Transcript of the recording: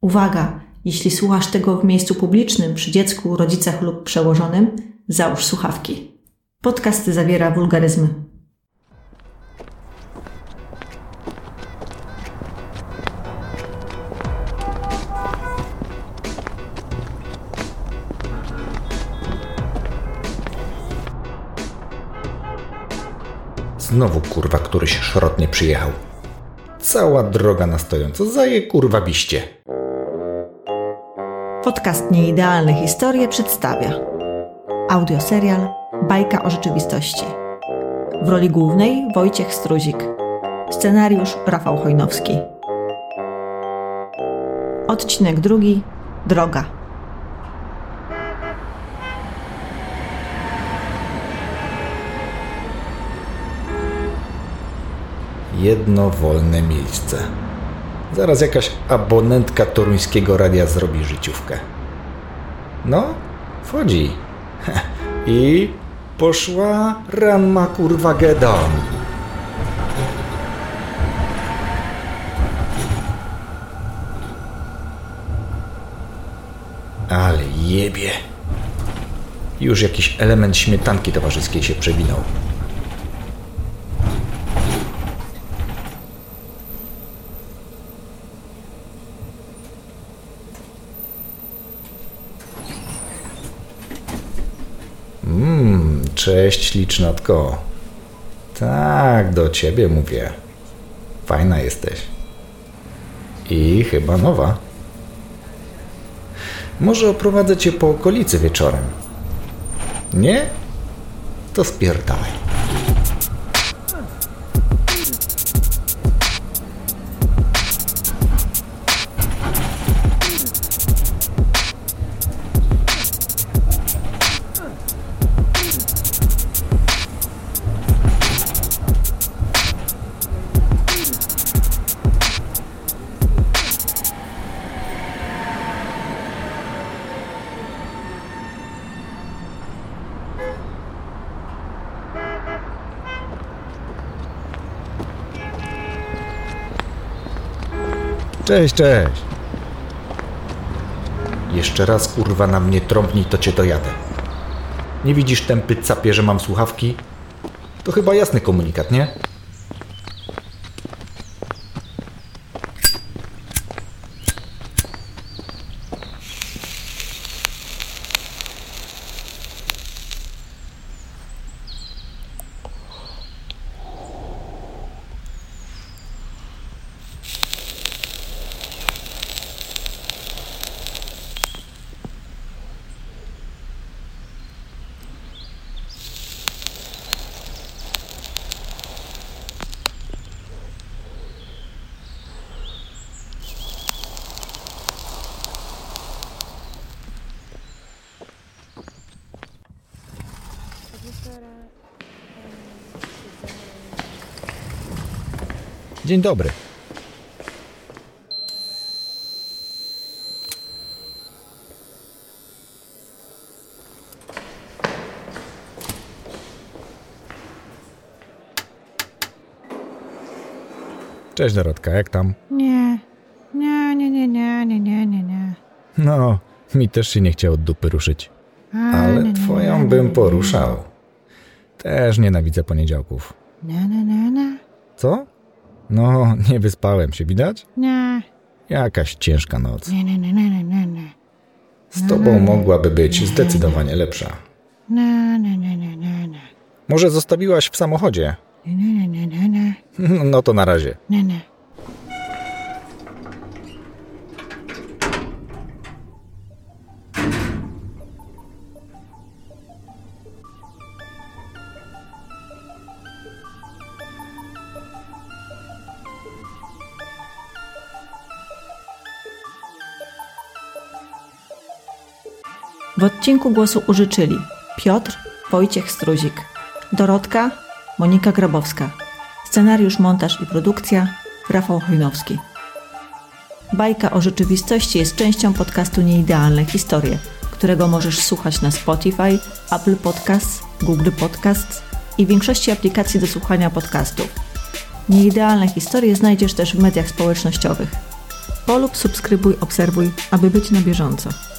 Uwaga! Jeśli słuchasz tego w miejscu publicznym, przy dziecku, rodzicach lub przełożonym, załóż słuchawki. Podcast zawiera wulgaryzmy. Znowu kurwa któryś szrot nie przyjechał. Cała droga na stojąco, zaje kurwa biście. Podcast Nieidealne Historie przedstawia audioserial Bajka o rzeczywistości. W roli głównej Wojciech Struzik. Scenariusz Rafał Chojnowski. Odcinek 2. Droga. Jedno wolne miejsce. Zaraz jakaś abonentka toruńskiego radia zrobi życiówkę. No, wchodzi. I poszła Ranmagedon. Ale jebie. Już jakiś element śmietanki towarzyskiej się przewinął. Cześć, licznotko. Tak, do ciebie mówię. Fajna jesteś. I chyba nowa. Może oprowadzę cię po okolicy wieczorem. Nie? To spierdalaj. Cześć. Jeszcze raz kurwa na mnie trąbnij, to cię dojadę. Nie widzisz tępy capie, że mam słuchawki? To chyba jasny komunikat, nie? Dzień dobry. Cześć Dorotka, jak tam? Nie. No, mi też się nie chciało od dupy ruszyć. Ale twoją bym poruszał. Też nienawidzę poniedziałków. Co? No, nie wyspałem się, widać? Nie. Jakaś ciężka noc. Nie. Z tobą mogłaby być zdecydowanie lepsza. Nie. Może zostawiłaś w samochodzie? Nie. No to na razie. Nie. W odcinku głosu użyczyli Piotr Wojciech Struzik, Dorotka Monika Grabowska, scenariusz, montaż i produkcja Rafał Chojnowski. Bajka o rzeczywistości jest częścią podcastu Nieidealne Historie, którego możesz słuchać na Spotify, Apple Podcasts, Google Podcasts i większości aplikacji do słuchania podcastów. Nieidealne historie znajdziesz też w mediach społecznościowych. Polub, subskrybuj, obserwuj, aby być na bieżąco.